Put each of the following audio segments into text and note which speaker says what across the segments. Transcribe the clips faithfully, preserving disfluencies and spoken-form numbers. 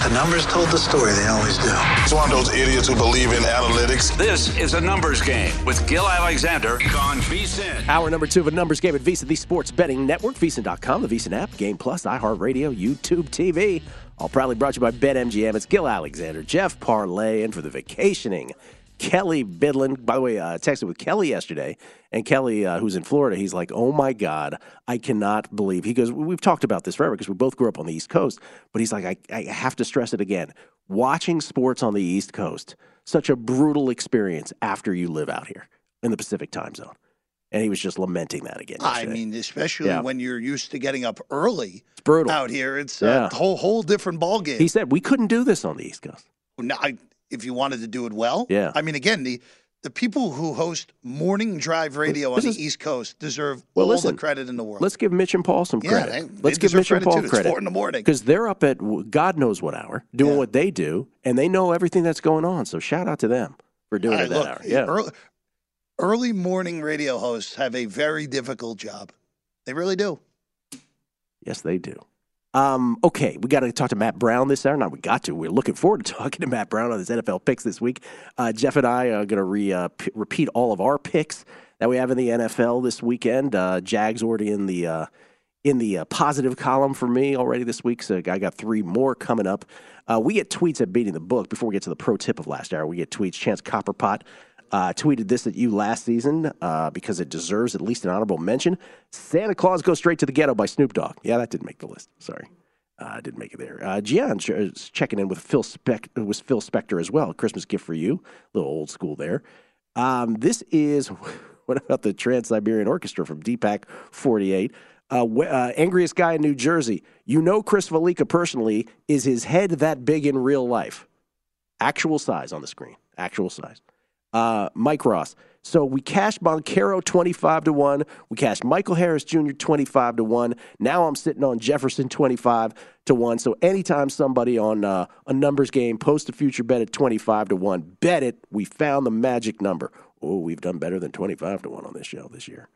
Speaker 1: The numbers told the story. They always do.
Speaker 2: It's one of those idiots who believe in analytics.
Speaker 3: This is a numbers game with Gil Alexander on VSiN.
Speaker 4: Hour number two of a numbers game at VSiN, the sports betting network, VSiN dot com, the VSiN app, Game Plus, iHeartRadio, YouTube T V. All proudly brought to you by BetMGM. It's Gil Alexander, Jeff Parlay, and for the vacationing, Kelly Bidlin. By the way, I uh, texted with Kelly yesterday, and Kelly, uh, who's in Florida, he's like, oh, my God, I cannot believe. He goes, we've talked about this forever because we both grew up on the East Coast, but he's like, I, I have to stress it again. Watching sports on the East Coast, such a brutal experience after you live out here in the Pacific time zone. And he was just lamenting that again yesterday.
Speaker 5: I mean, especially
Speaker 4: yeah.
Speaker 5: when you're used to getting up early
Speaker 4: it's brutal.
Speaker 5: out here. It's
Speaker 4: yeah.
Speaker 5: a whole, whole different ballgame.
Speaker 4: He said we couldn't do this on the East Coast.
Speaker 5: Now, I, if you wanted to do it well.
Speaker 4: Yeah.
Speaker 5: I mean, again, the the people who host morning drive radio
Speaker 4: this
Speaker 5: on
Speaker 4: is,
Speaker 5: the East Coast deserve
Speaker 4: well,
Speaker 5: all
Speaker 4: listen,
Speaker 5: the credit in the world.
Speaker 4: Let's give Mitch and Paul some credit.
Speaker 5: Yeah, they,
Speaker 4: let's
Speaker 5: they
Speaker 4: give Mitch and Paul
Speaker 5: too.
Speaker 4: credit.
Speaker 5: It's four in the morning.
Speaker 4: Because they're up at God knows what hour doing
Speaker 5: yeah.
Speaker 4: what they do, and they know everything that's going on. So shout out to them for doing
Speaker 5: right,
Speaker 4: it that
Speaker 5: look,
Speaker 4: hour. Yeah.
Speaker 5: Early, early morning radio hosts have a very difficult job. They really do.
Speaker 4: Yes, they do. Um, okay, we got to talk to Matt Brown this hour. Not we got to. We're looking forward to talking to Matt Brown on his N F L picks this week. Uh, Jeff and I are going to re, uh, p- repeat all of our picks that we have in the N F L this weekend. Uh, Jags already in the uh, in the uh, positive column for me already this week, so I got three more coming up. Uh, we get tweets at Beating the Book. Before we get to the pro tip of last hour, we get tweets. Chance Copperpot Uh, tweeted this at you last season uh, because it deserves at least an honorable mention. Santa Claus Goes Straight to the Ghetto by Snoop Dogg. Yeah, that didn't make the list. Sorry. I uh, didn't make it there. Uh, Gian is checking in with Phil, Spec- with Phil Spector as well. Christmas gift for you. A little old school there. Um, this is, what about the Trans-Siberian Orchestra from Deepak forty-eight? Uh, uh, angriest guy in New Jersey. You know Chris Valika personally. Is his head that big in real life? Actual size on the screen. Actual size. Uh, Mike Ross. So we cashed Moncaro twenty-five to one. We cashed Michael Harris Junior twenty-five to one. Now I'm sitting on Jefferson twenty-five to one. So anytime somebody on uh, a numbers game posts a future bet at twenty-five to one, bet it. We found the magic number. Oh, we've done better than twenty-five to one on this show this year.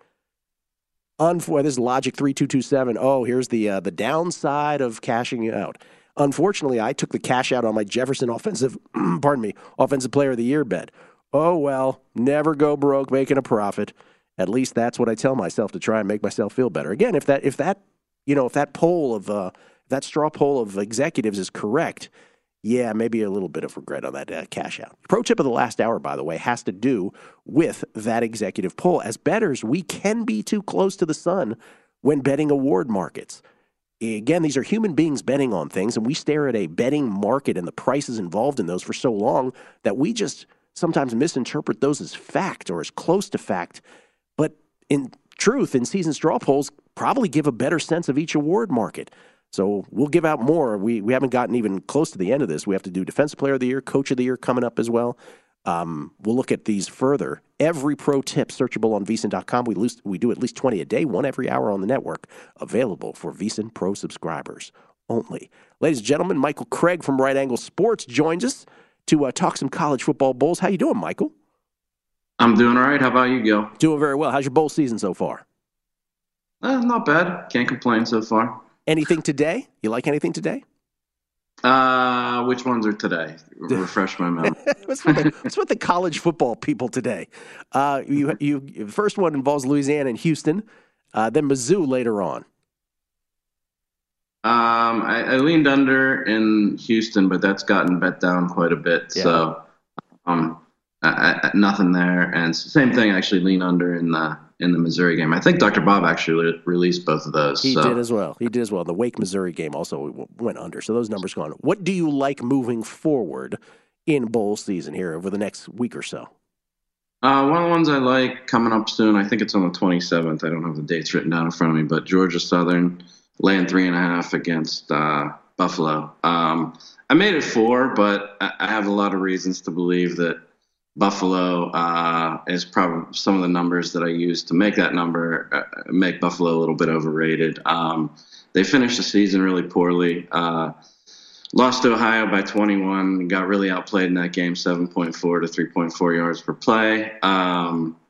Speaker 4: Unfor- this is Logic three two two seven. Oh, here's the uh, the downside of cashing out. Unfortunately, I took the cash out on my Jefferson offensive, pardon me, offensive player of the year bet. Oh, well, never go broke making a profit. At least that's what I tell myself to try and make myself feel better. Again, if that, if that, you know, if that poll of, uh, that straw poll of executives is correct, yeah, maybe a little bit of regret on that uh, cash out. Pro tip of the last hour, by the way, has to do with that executive poll. As bettors, we can be too close to the sun when betting award markets. Again, these are human beings betting on things, and we stare at a betting market and the prices involved in those for so long that we just sometimes misinterpret those as fact or as close to fact. But in truth, in season straw polls probably give a better sense of each award market. So we'll give out more. We we haven't gotten even close to the end of this. We have to do Defensive Player of the Year, Coach of the Year coming up as well. Um, we'll look at these further. Every pro tip searchable on V S I N dot com. We, lose, we do at least twenty a day, one every hour on the network, available for V S I N Pro subscribers only. Ladies and gentlemen, Michael Craig from Right Angle Sports joins us to uh, talk some college football bowls. How you doing, Michael?
Speaker 6: I'm doing all right. How about you, Gil?
Speaker 4: Doing very well. How's your bowl season so far?
Speaker 6: Uh, not bad. Can't complain so far.
Speaker 4: Anything today? You like anything today?
Speaker 6: Uh, which ones are today? Refresh my memory.
Speaker 4: what's, with the, what's with the college football people today? Uh, you, you, the first one involves Louisiana and Houston, uh, then Mizzou later on.
Speaker 6: Um, I, I leaned under in Houston, but that's gotten bet down quite a bit. Yeah. So, um, I, I, nothing there. And same thing, actually lean under in the in the Missouri game. I think Doctor Bob actually re- released both of those.
Speaker 4: He
Speaker 6: so.
Speaker 4: did as well. He did as well. The Wake Missouri game also went under. So those numbers gone. What do you like moving forward in bowl season here over the next week or so?
Speaker 6: Uh, one of the ones I like coming up soon. I think it's on the twenty-seventh. I don't have the dates written down in front of me, but Georgia Southern laying three and a half against uh, Buffalo. Um, I made it four, but I have a lot of reasons to believe that Buffalo uh, is probably some of the numbers that I use to make that number uh, make Buffalo a little bit overrated. Um, they finished the season really poorly. Uh, lost to Ohio by twenty-one. Got really outplayed in that game, seven point four to three point four yards per play. Um,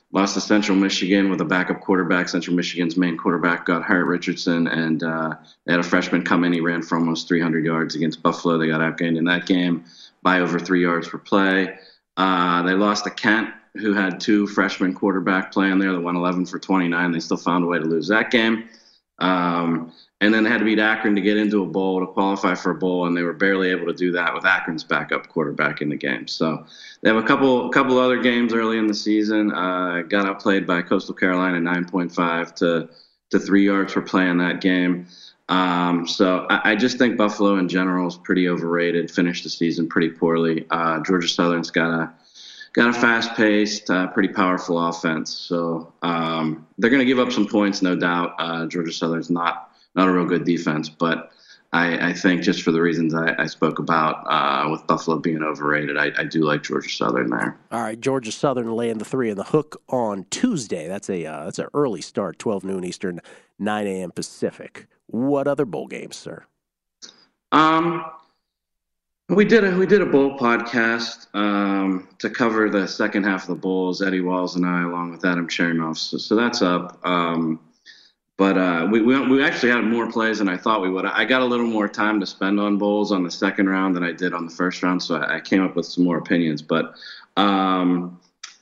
Speaker 6: lost to Central Michigan with a backup quarterback. Central Michigan's main quarterback got hurt, Richardson, and uh, they had a freshman come in. He ran for almost three hundred yards against Buffalo. They got outgained in that game by over three yards per play. Uh, they lost to Kent, who had two freshman quarterback playing there. They won eleven for twenty-nine. They still found a way to lose that game. Um, and then they had to beat Akron to get into a bowl, to qualify for a bowl, and they were barely able to do that with Akron's backup quarterback in the game. So they have a couple couple other games early in the season. Uh, got outplayed by Coastal Carolina nine point five to, to three yards per play in that game. Um, so I, I just think Buffalo in general is pretty overrated, finished the season pretty poorly. Uh, Georgia Southern's got a Got a fast-paced, uh, pretty powerful offense. So um, they're going to give up some points, no doubt. Uh, Georgia Southern's not not a real good defense, but I, I think just for the reasons I, I spoke about uh, with Buffalo being overrated, I, I do like Georgia Southern there.
Speaker 4: All right, Georgia Southern laying the three in the hook on Tuesday. That's a uh, that's an early start, twelve noon Eastern, nine a.m. Pacific. What other bowl games, sir?
Speaker 6: Um. We did a we did a bowl podcast um, to cover the second half of the bowls. Eddie Walls and I, along with Adam Chernoff. So, so that's up. Um, but uh, we, we we actually had more plays than I thought we would. I got a little more time to spend on bowls on the second round than I did on the first round. So I, I came up with some more opinions. But um,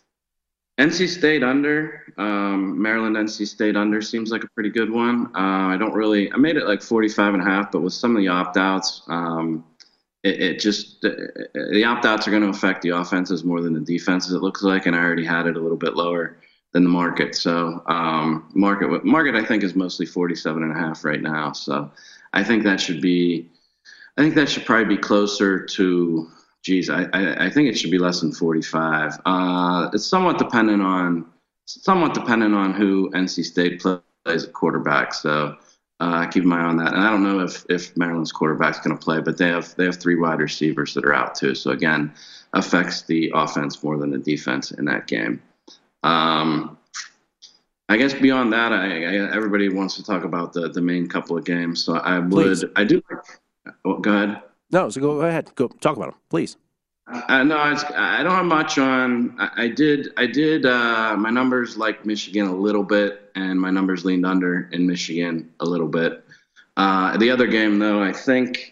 Speaker 6: N C State under, um, Maryland N C State under seems like a pretty good one. Uh, I don't really. I made it like forty-five and a half, but with some of the opt outs. Um, It, it just the opt-outs are going to affect the offenses more than the defenses, it looks like, and I already had it a little bit lower than the market. So um, market market I think is mostly forty-seven and a half right now. So I think that should be, I think that should probably be closer to, geez, I I, I think it should be less than forty-five. Uh, it's somewhat dependent on somewhat dependent on who N C State plays at quarterback. So. Uh, keep my eye on that. And I don't know if, if Maryland's quarterback's going to play, but they have they have three wide receivers that are out too. So again, affects the offense more than the defense in that game. Um, I guess beyond that, I, I, everybody wants to talk about the, the main couple of games. So I would, please. I do. Oh, go ahead.
Speaker 4: No, so go ahead. Go talk about them, please.
Speaker 6: Uh, no, it's, I don't have much on. I, I did. I did. Uh, my numbers like Michigan a little bit, and my numbers leaned under in Michigan a little bit. Uh, the other game, though, I think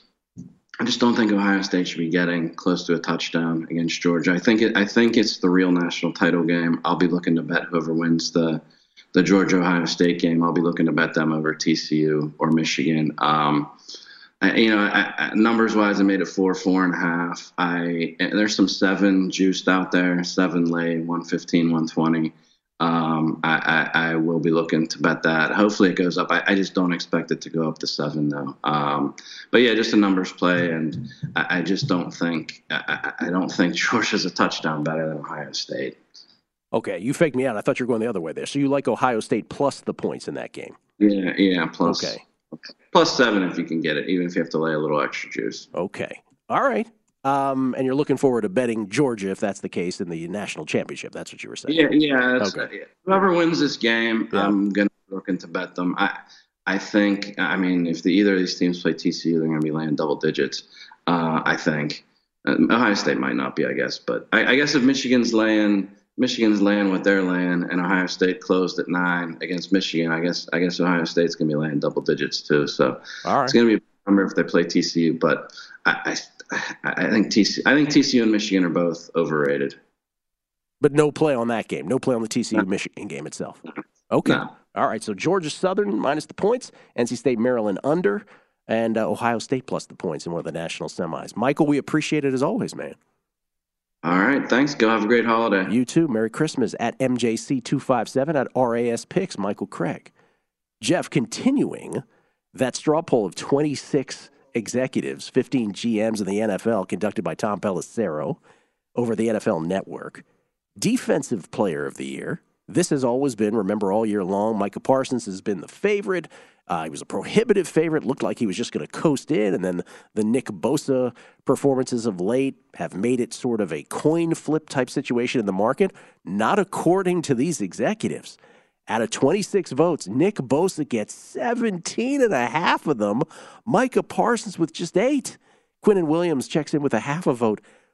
Speaker 6: I just don't think Ohio State should be getting close to a touchdown against Georgia. I think it. I think it's the real national title game. I'll be looking to bet whoever wins the the Georgia Ohio State game. I'll be looking to bet them over T C U or Michigan. Um, I, you know, I, I, numbers-wise, I made it four, four and a half. I there's some seven juiced out there, seven lay, one fifteen, one twenty. Um, I, I, I will be looking to bet that. Hopefully it goes up. I, I just don't expect it to go up to seven, though. Um, but yeah, just a numbers play, and I, I just don't think I, I don't think Georgia's a touchdown better than Ohio State.
Speaker 4: Okay, you faked me out. I thought you were going the other way there. So you like Ohio State plus the points in that game?
Speaker 6: Yeah, yeah, plus.
Speaker 4: Okay.
Speaker 6: Plus seven if you can get it, even if you have to lay a little extra juice.
Speaker 4: Okay. All right. Um, and you're looking forward to betting Georgia, if that's the case, in the national championship. That's what you were saying.
Speaker 6: Yeah, yeah. That's,
Speaker 4: okay.
Speaker 6: uh, whoever wins this game, yeah. I'm going to be looking to bet them. I I think, I mean, if the, either of these teams play T C U, they're going to be laying double digits, uh, I think. Uh, Ohio State might not be, I guess. But I, I guess if Michigan's laying – Michigan's laying what they're laying, and Ohio State closed at nine against Michigan. I guess I guess Ohio State's going to be laying double digits too. So
Speaker 4: all right.
Speaker 6: It's going to be a number if they play T C U. But I, I, I think T C U, I think T C U and Michigan are both overrated.
Speaker 4: But no play on that game. No play on the T C U Michigan game itself. Okay.
Speaker 6: No.
Speaker 4: All right. So Georgia Southern minus the points, N C State Maryland under, and uh, Ohio State plus the points in one of the national semis. Michael, we appreciate it as always, man.
Speaker 6: All right, thanks. Go have a great holiday.
Speaker 4: You too. Merry Christmas at M J C two five seven at R A S Picks, Michael Craig. Jeff, continuing that straw poll of twenty-six executives, fifteen G Ms in the N F L, conducted by Tom Pelissero over the N F L Network. Defensive Player of the Year. This has always been, remember, all year long, Micah Parsons has been the favorite. Uh, he was a prohibitive favorite, looked like he was just going to coast in, and then the Nick Bosa performances of late have made it sort of a coin flip type situation in the market. Not according to these executives. Out of twenty-six votes, Nick Bosa gets seventeen and a half of them. Micah Parsons with just eight. Quinnen Williams checks in with a half a vote.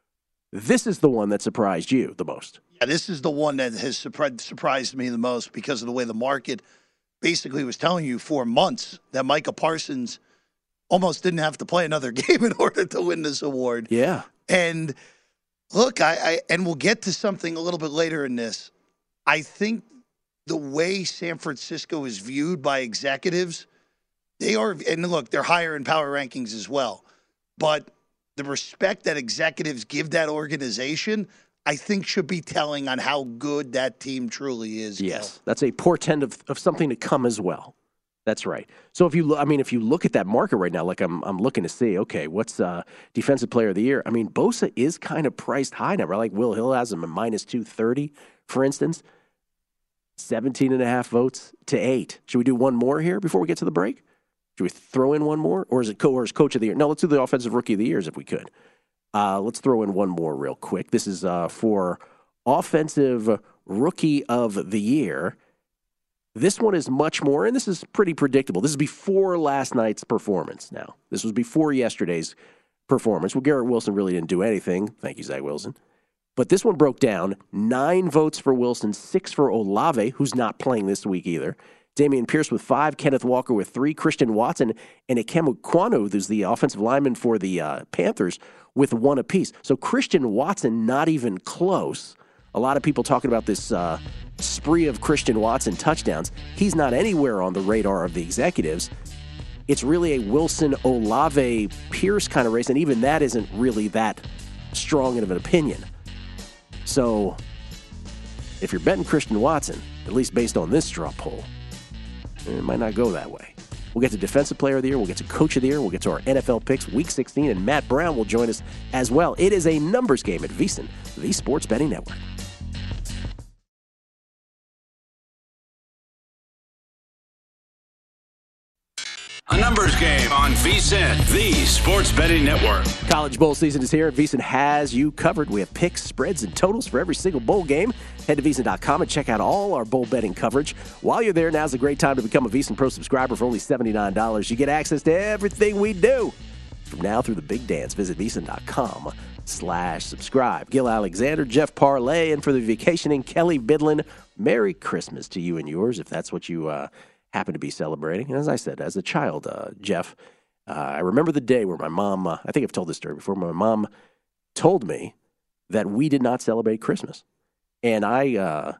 Speaker 4: This is the one that surprised you the most.
Speaker 5: Yeah, this is the one that has surprised, surprised me the most because of the way the market basically was telling you for months that Micah Parsons almost didn't have to play another game in order to win this award.
Speaker 4: Yeah.
Speaker 5: And look, I, I and we'll get to something a little bit later in this. I think the way San Francisco is viewed by executives, they are, and look, they're higher in power rankings as well. But the respect that executives give that organization, I think should be telling on how good that team truly is.
Speaker 4: Yes,
Speaker 5: Gil.
Speaker 4: that's a portend of, of something to come as well. That's right. So if you, lo- I mean, if you look at that market right now, like I'm, I'm looking to see, okay, what's uh, defensive player of the year? I mean, Bosa is kind of priced high now, right? Like Will Hill has him at minus two thirty, for instance. seventeen and a half votes to eight. Should we do one more here before we get to the break? Should we throw in one more? Or is it co- or is coach of the year? No, let's do the offensive rookie of the years if we could. Uh, let's throw in one more real quick. This is uh, for offensive rookie of the year. This one is much more, and this is pretty predictable. This is before last night's performance now. This was before yesterday's performance. Well, Garrett Wilson really didn't do anything. Thank you, Zach Wilson. But this one broke down. Nine votes for Wilson, six for Olave, who's not playing this week either. Damian Pierce with five, Kenneth Walker with three, Christian Watson, and Ikemu Kwanu, who's the offensive lineman for the uh, Panthers, with one apiece. So Christian Watson not even close. A lot of people talking about this uh, spree of Christian Watson touchdowns. He's not anywhere on the radar of the executives. It's really a Wilson, Olave, Pierce kind of race, and even that isn't really that strong of an opinion. So if you're betting Christian Watson, at least based on this straw poll, it might not go that way. We'll get to Defensive Player of the Year. We'll get to Coach of the Year. We'll get to our N F L picks, Week sixteen, and Matt Brown will join us as well. It is a numbers game at VSiN, the Sports Betting Network.
Speaker 3: A numbers game on VSiN, the Sports Betting Network.
Speaker 4: College bowl season is here, and VSiN has you covered. We have picks, spreads, and totals for every single bowl game. Head to V S I N dot com and check out all our bowl betting coverage. While you're there, now's a great time to become a VSiN Pro subscriber for only seventy-nine dollars. You get access to everything we do. From now through the big dance, visit V S I N dot com slash subscribe. Gil Alexander, Jeff Parlay, and for the vacationing, Kelly Bidlin. Merry Christmas to you and yours, if that's what you uh, happen to be celebrating. And as I said, as a child, uh, Jeff, uh, I remember the day where my mom, uh, I think I've told this story before, my mom told me that we did not celebrate Christmas. And I uh,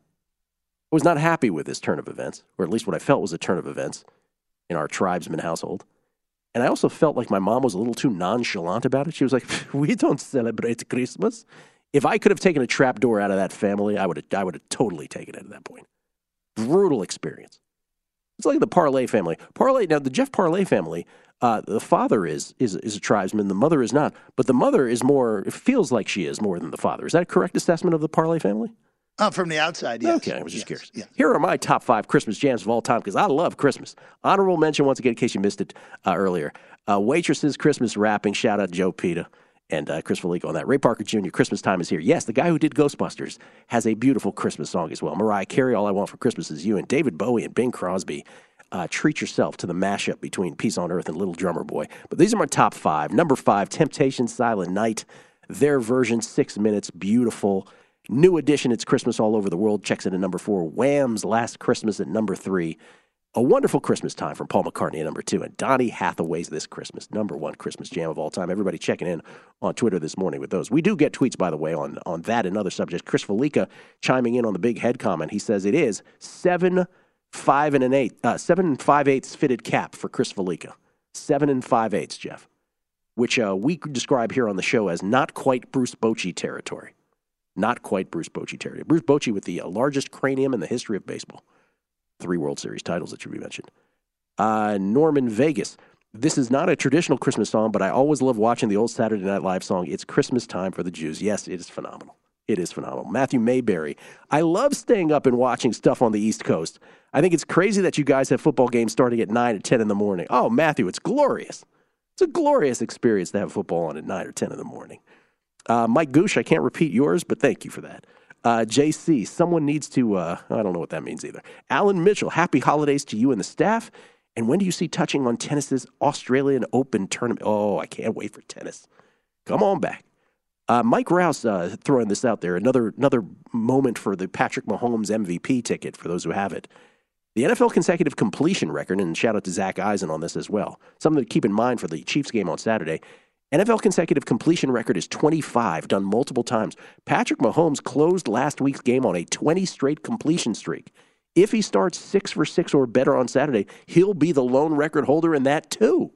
Speaker 4: was not happy with this turn of events, or at least what I felt was a turn of events in our tribesman household. And I also felt like my mom was a little too nonchalant about it. She was like, we don't celebrate Christmas. If I could have taken a trapdoor out of that family, I would have I would have totally taken it at that point. Brutal experience. It's like the Parlay family. Parlay, now the Jeff Parlay family, uh, the father is, is is a tribesman, the mother is not. But the mother is more, it feels like she is more than the father. Is that a correct assessment of the Parlay family?
Speaker 5: Uh, from the outside, yes.
Speaker 4: Okay, I was just
Speaker 5: yes,
Speaker 4: curious.
Speaker 5: yes.
Speaker 4: Here are my top five Christmas jams of all time because I love Christmas. Honorable mention, once again, in case you missed it uh, earlier. Uh, Waitresses Christmas Wrapping. Shout out Joe Pita and uh, Chris Felico on that. Ray Parker Junior, Christmas Time is Here. Yes, the guy who did Ghostbusters has a beautiful Christmas song as well. Mariah Carey, All I Want for Christmas Is You. And David Bowie and Bing Crosby. Uh, treat yourself to the mashup between Peace on Earth and Little Drummer Boy. But these are my top five. Number five, Temptation, Silent Night. Their version, six minutes, beautiful. New edition, It's Christmas All Over the World, checks in at number four. Wham's Last Christmas at number three. A Wonderful Christmas Time from Paul McCartney at number two. And Donny Hathaway's This Christmas, number one Christmas jam of all time. Everybody checking in on Twitter this morning with those. We do get tweets, by the way, on, on that and other subjects. Chris Felica chiming in on the big head comment. He says it is seven, five, and an eight. Uh, seven and five eighths fitted cap for Chris Felica. Seven and five eighths, Jeff. Which uh, we describe here on the show as not quite Bruce Bochy territory. Not quite Bruce Bochy territory. Bruce Bochy with the uh, largest cranium in the history of baseball. Three World Series titles that should be mentioned. Uh, Norman Vegas. This is not a traditional Christmas song, but I always love watching the old Saturday Night Live song, It's Christmas Time for the Jews. Yes, it is phenomenal. It is phenomenal. Matthew Mayberry. I love staying up and watching stuff on the East Coast. I think it's crazy that you guys have football games starting at nine or ten in the morning. Oh, Matthew, it's glorious. It's a glorious experience to have football on at nine or ten in the morning. Uh, Mike Goosh, I can't repeat yours, but thank you for that. Uh, J C, someone needs to, uh, I don't know what that means either. Alan Mitchell, happy holidays to you and the staff. And when do you see touching on tennis's Australian Open tournament? Oh, I can't wait for tennis. Come on back. Uh, Mike Rouse uh, throwing this out there, another another moment for the Patrick Mahomes M V P ticket for those who have it. The N F L consecutive completion record, and shout out to Zach Eisen on this as well, something to keep in mind for the Chiefs game on Saturday. N F L consecutive completion record is twenty-five, done multiple times. Patrick Mahomes closed last week's game on a twenty straight completion streak. If he starts six for six or better on Saturday, he'll be the lone record holder in that too.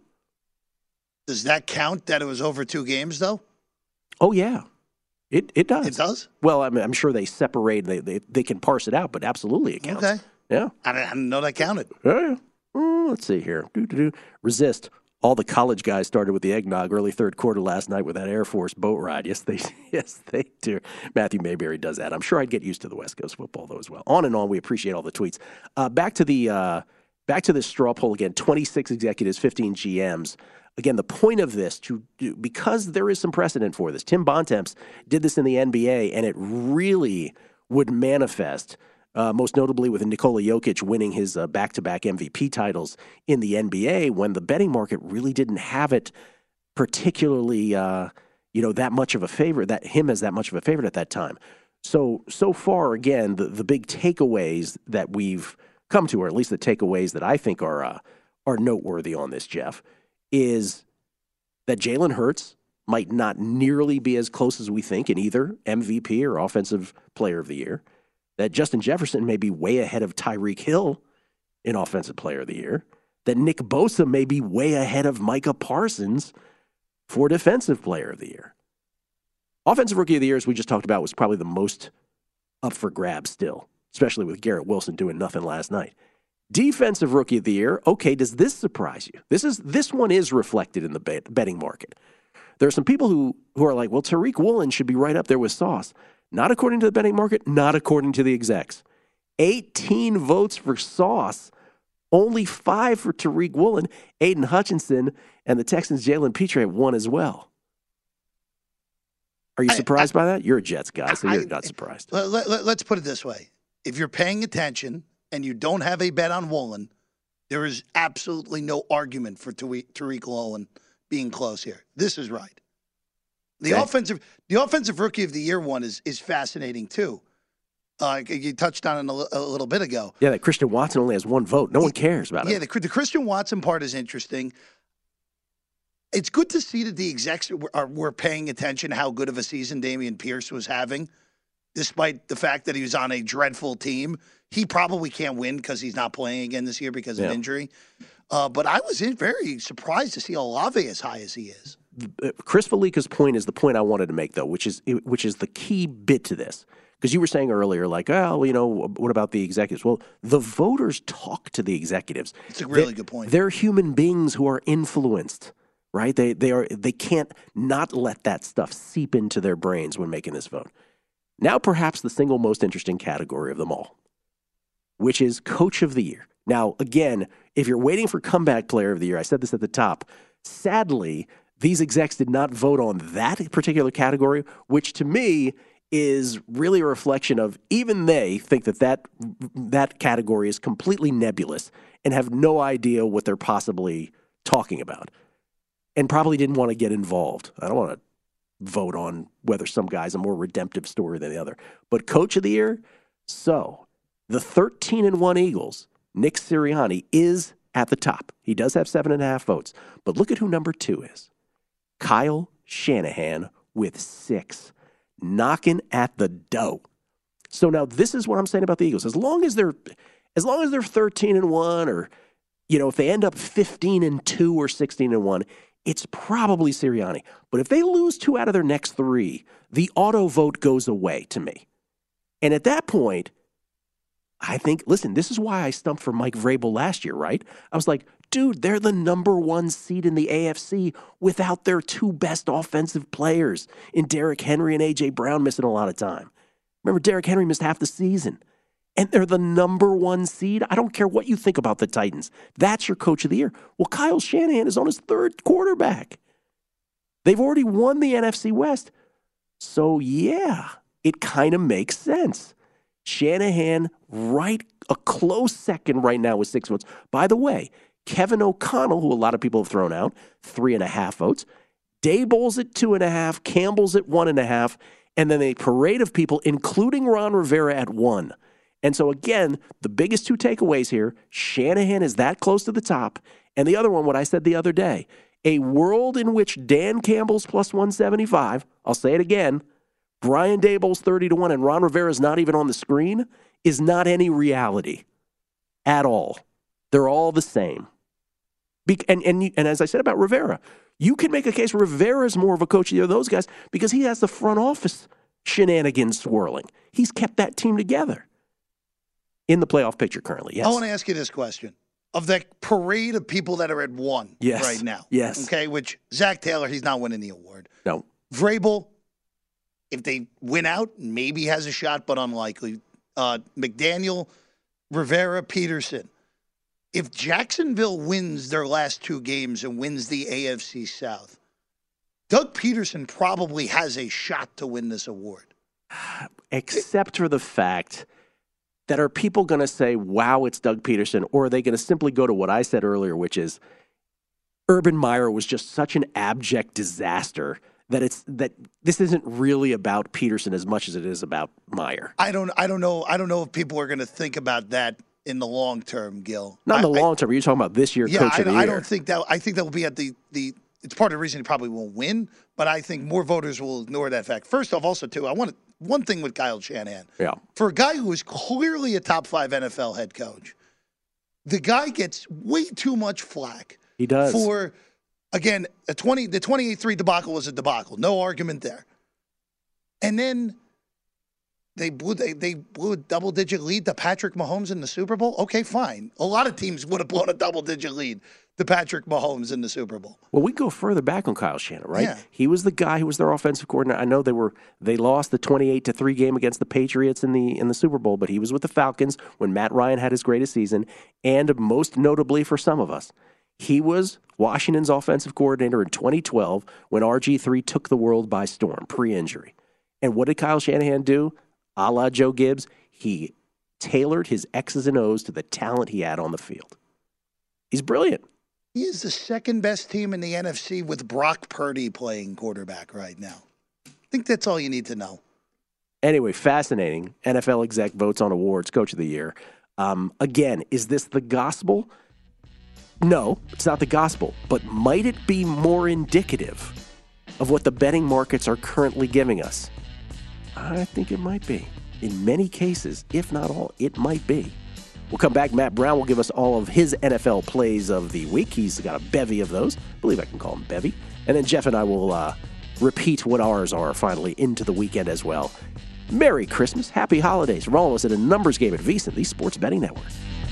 Speaker 5: Does that count that it was over two games, though?
Speaker 4: Oh, yeah. It it does.
Speaker 5: It does?
Speaker 4: Well, I mean, I'm sure they separate, they, they they can parse it out, but absolutely it counts.
Speaker 5: Okay.
Speaker 4: Yeah.
Speaker 5: I didn't, I didn't know that counted.
Speaker 4: Yeah. Mm, let's see here. Do-do-do. Resist. All the college guys started with the eggnog early third quarter last night with that Air Force boat ride. Yes, they yes they do. Matthew Mayberry does that. I'm sure I'd get used to the West Coast football, though, as well. On and on, we appreciate all the tweets. Uh, back to the uh, back to this straw poll again, twenty-six executives, fifteen G Ms. Again, the point of this, to do, because there is some precedent for this, Tim Bontemps did this in the N B A, and it really would manifest, uh, most notably with Nikola Jokic winning his uh, back-to-back M V P titles in the N B A, when the betting market really didn't have it particularly, uh, you know, that much of a favorite, that him as that much of a favorite at that time. So, so far, again, the, the big takeaways that we've come to, or at least the takeaways that I think are uh, are noteworthy on this, Jeff, is that Jalen Hurts might not nearly be as close as we think in either M V P or Offensive Player of the Year, that Justin Jefferson may be way ahead of Tyreek Hill in Offensive Player of the Year, that Nick Bosa may be way ahead of Micah Parsons for Defensive Player of the Year. Offensive Rookie of the Year, as we just talked about, was probably the most up for grabs still, especially with Garrett Wilson doing nothing last night. Defensive Rookie of the Year, okay, does this surprise you? This is this one is reflected in the bet, betting market. There are some people who, who are like, well, Tariq Woolen should be right up there with Sauce. Not according to the betting market, not according to the execs. eighteen votes for Sauce, only five for Tariq Woolen. Aiden Hutchinson and the Texans' Jalen Pitre have one as well. Are you surprised I, I, by that? You're a Jets guy, so you're I, not surprised.
Speaker 5: Let, let, let's put it this way. If you're paying attention and you don't have a bet on Woolen, there is absolutely no argument for Tariq Woolen being close here. This is right. The okay. offensive the offensive Rookie of the Year one is is fascinating, too. Uh, you touched on it a, a little bit ago.
Speaker 4: Yeah, that Christian Watson only has one vote. No one cares about
Speaker 5: yeah,
Speaker 4: it.
Speaker 5: Yeah, the, the Christian Watson part is interesting. It's good to see that the execs are, were paying attention how good of a season Dameon Pierce was having, despite the fact that he was on a dreadful team. He probably can't win because he's not playing again this year because of yeah. injury. Uh, but I was in very surprised to see Olave as high as he is.
Speaker 4: Chris Felica's point is the point I wanted to make, though, which is which is the key bit to this. Because you were saying earlier, like, oh, you know, what about the executives? Well, the voters talk to the executives.
Speaker 5: It's a really
Speaker 4: they,
Speaker 5: good point.
Speaker 4: They're human beings who are influenced, right? They they are they can't not let that stuff seep into their brains when making this vote. Now, perhaps the single most interesting category of them all, which is Coach of the Year. Now, again, if you're waiting for Comeback Player of the Year, I said this at the top, sadly, these execs did not vote on that particular category, which to me is really a reflection of even they think that that, that category is completely nebulous and have no idea what they're possibly talking about and probably didn't want to get involved. I don't want to vote on whether some guy's a more redemptive story than the other. But Coach of the Year, so the thirteen and one Eagles, Nick Sirianni, is at the top. He does have seven and a half votes. But look at who number two is. Kyle Shanahan with six, knocking at the door. So now this is what I'm saying about the Eagles. As long as they're, as long as they're thirteen and one, or you know, if they end up fifteen and two or sixteen and one, it's probably Sirianni. But if they lose two out of their next three, the auto vote goes away to me. And at that point, I think, listen, this is why I stumped for Mike Vrabel last year, right? I was like, dude, they're the number one seed in the A F C without their two best offensive players in Derrick Henry and A J Brown missing a lot of time. Remember, Derrick Henry missed half the season. And they're the number one seed. I don't care what you think about the Titans. That's your Coach of the Year. Well, Kyle Shanahan is on his third quarterback. They've already won the N F C West. So, yeah, it kind of makes sense. Shanahan, right, a close second right now with six votes. By the way, Kevin O'Connell, who a lot of people have thrown out, three and a half votes. Daboll's at two and a half, Campbell's at one and a half, and then a parade of people, including Ron Rivera, at one. And so, again, the biggest two takeaways here, Shanahan is that close to the top. And the other one, what I said the other day, a world in which Dan Campbell's plus one seventy-five, I'll say it again, Brian Daboll's thirty to one, and Ron Rivera's not even on the screen, is not any reality at all. They're all the same. Be- and, and, and as I said about Rivera, you can make a case Rivera's more of a coach than those guys because he has the front office shenanigans swirling. He's kept that team together in the playoff picture currently. Yes.
Speaker 5: I want to ask you this question. Of that parade of people that are at one
Speaker 4: yes.
Speaker 5: right now.
Speaker 4: Yes.
Speaker 5: Okay, which Zach Taylor, he's not winning the award.
Speaker 4: No.
Speaker 5: Vrabel, if they win out, maybe has a shot, but unlikely. Uh, McDaniel, Rivera, Peterson. If Jacksonville wins their last two games and wins the A F C South, Doug Peterson probably has a shot to win this award.
Speaker 4: Except for the fact that are people going to say, wow, it's Doug Peterson, or are they going to simply go to what I said earlier, which is Urban Meyer was just such an abject disaster that it's that this isn't really about Peterson as much as it is about Meyer.
Speaker 5: I don't I don't know I don't know if people are going to think about that in the long term, Gil.
Speaker 4: Not in the
Speaker 5: I,
Speaker 4: long term. You're talking about this year,
Speaker 5: yeah,
Speaker 4: coach
Speaker 5: I,
Speaker 4: of the year.
Speaker 5: I don't think that. I think that will be at the the. It's part of the reason he probably won't win, but I think more voters will ignore that fact. First off, also too, I want to, one thing with Kyle Shanahan.
Speaker 4: Yeah.
Speaker 5: For a guy who is clearly a top five N F L head coach, the guy gets way too much flack.
Speaker 4: He does.
Speaker 5: For again, a twenty the twenty-eight three debacle was a debacle, no argument there. And then they blew they, they blew a double digit lead to Patrick Mahomes in the Super Bowl. Okay, fine. A lot of teams would have blown a double digit lead to Patrick Mahomes in the Super Bowl.
Speaker 4: Well, we go further back on Kyle Shanahan, right?
Speaker 5: Yeah.
Speaker 4: He was the guy who was their offensive coordinator. I know they were they lost the twenty-eight to three game against the Patriots in the in the Super Bowl, but he was with the Falcons when Matt Ryan had his greatest season, and most notably for some of us, he was Washington's offensive coordinator in twenty twelve when R G three took the world by storm, pre-injury. And what did Kyle Shanahan do? A la Joe Gibbs, he tailored his X's and O's to the talent he had on the field. He's brilliant.
Speaker 5: He is the second best team in the N F C with Brock Purdy playing quarterback right now. I think that's all you need to know.
Speaker 4: Anyway, fascinating. N F L exec votes on awards, Coach of the Year. Um, again, is this the gospel? No, it's not the gospel. But might it be more indicative of what the betting markets are currently giving us? I think it might be. In many cases, if not all, it might be. We'll come back. Matt Brown will give us all of his N F L plays of the week. He's got a bevy of those. I believe I can call him bevy. And then Jeff and I will uh, repeat what ours are finally into the weekend as well. Merry Christmas. Happy holidays. We're almost at a numbers game at VSiN, the Sports Betting Network.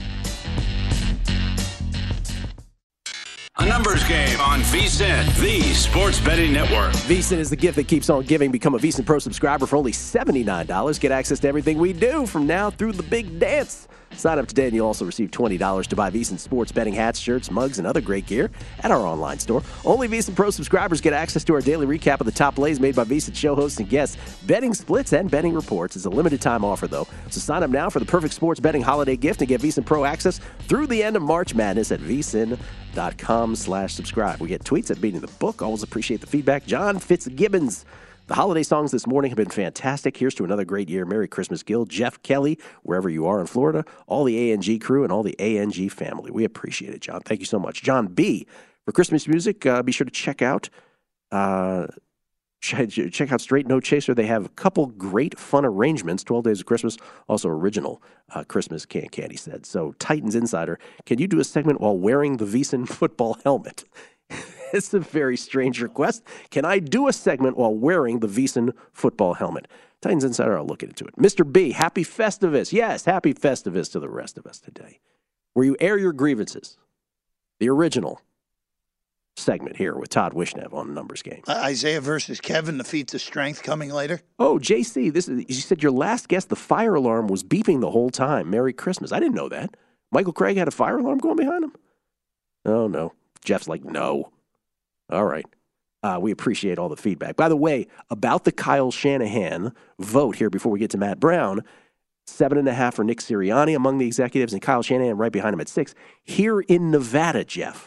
Speaker 3: A numbers game on VSiN, the Sports Betting Network.
Speaker 4: VSiN is the gift that keeps on giving. Become a VSiN Pro subscriber for only seventy-nine dollars. Get access to everything we do from now through the big dance. Sign up today and you'll also receive twenty dollars to buy VSiN sports betting hats, shirts, mugs, and other great gear at our online store. Only VSiN Pro subscribers get access to our daily recap of the top plays made by VSiN show hosts and guests, betting splits, and betting reports. It's a limited time offer, though. So sign up now for the perfect sports betting holiday gift and get VSiN Pro access through the end of March Madness at vsin.com slash subscribe. We get tweets at Beating the Book. Always appreciate the feedback. John Fitzgibbons. The holiday songs this morning have been fantastic. Here's to another great year. Merry Christmas, Gil, Jeff, Kelly, wherever you are in Florida, all the A N G crew, and all the A N G family. We appreciate it, John. Thank you so much. John B., for Christmas music, uh, be sure to check out uh, check out Straight No Chaser. They have a couple great fun arrangements, twelve Days of Christmas, also original uh, Christmas can candy said. So Titans Insider, can you do a segment while wearing the VSiN football helmet? It's a very strange request. Can I do a segment while wearing the VSiN football helmet? Titans Insider, I'll look into it. Mister B, happy Festivus. Yes, happy Festivus to the rest of us today. Where you air your grievances. The original segment here with Todd Wishnev on Numbers Game.
Speaker 5: Uh, Isaiah versus Kevin, the feats of strength coming later.
Speaker 4: Oh, J C, this is, you said your last guest, the fire alarm was beeping the whole time. Merry Christmas. I didn't know that. Michael Craig had a fire alarm going behind him? Oh, no. Jeff's like, no. All right. Uh, we appreciate all the feedback. By the way, about the Kyle Shanahan vote here before we get to Matt Brown, seven and a half for Nick Sirianni among the executives and Kyle Shanahan right behind him at six. Here in Nevada, Jeff,